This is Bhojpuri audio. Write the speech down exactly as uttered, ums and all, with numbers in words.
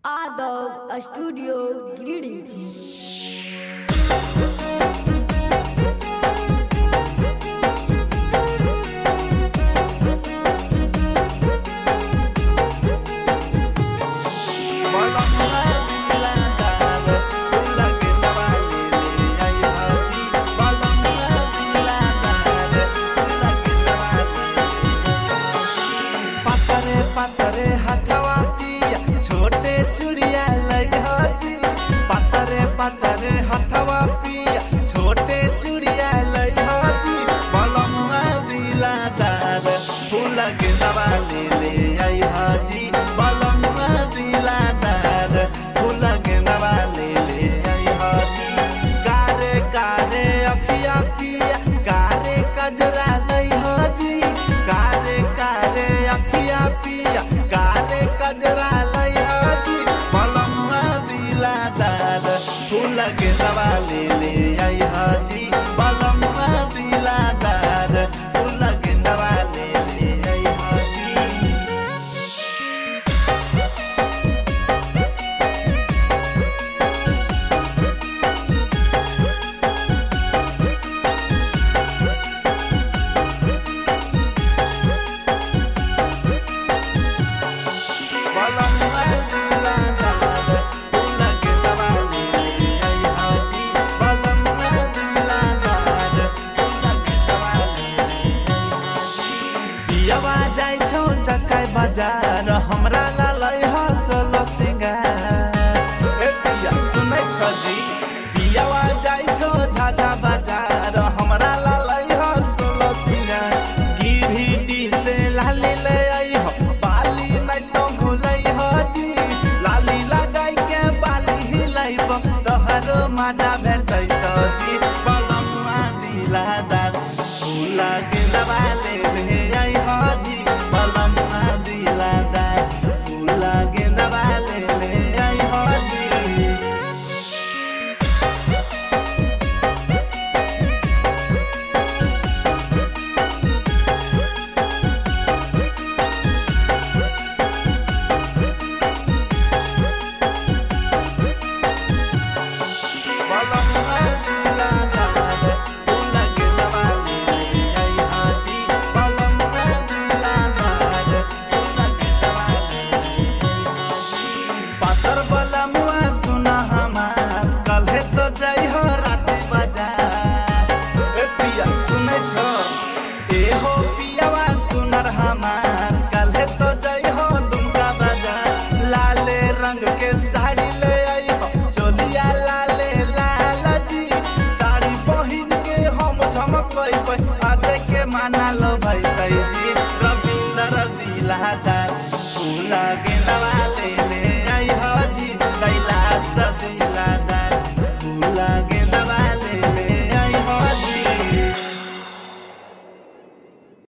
Adav Studio Greetings. पातरे हथवा पिया छोटे चुड़िया लई हाजी पातरे पातरे हथवा पिया छोटे चुड़िया लई हाजी बलमुआ दिलादार फूल के दवा ले ले आई हाजी बलमुआ दिलादार फूल के दवा ले ले आई हाजी कारे कारे अखिया पिया कारे कजरा लई हाजी कारे कारे अखिया पिया कारे कजरा लई हाजी बलमुआ दिलादार फूल के दवा ले ले आई हाजी बलमुआ दिलादार फूल के दवा ले ले आई हाजी बाजार हमरा ला लई हसल सिंगार ए पिया सुनै छजी पियावा जाई छो झाझा बाजार हमरा ला लई हसल सिंगार गिरहिटी से लाली ले आई हो बाली नै तो भुलई हजी लाली लगाई के बाली हिलाइब तोहरो माजा भेटै तजी बलमुआ दिलादार फूला के दवा ले ले आई हजी बलमुआ दिलादार फूला के दवा ले ले आई हाजी जय हो रात बाजार ए पिया सुनै छो ए हो पियावा सुनर हमार कल तो जय हो दुर्गा बाजार लाले रंग के साड़ी ले आई हो चोलिया लाले लाल जी साड़ी पहिन के हम झमकई पे आज के माना लो भाई जी रविंद्र दिलादार फूला के दवा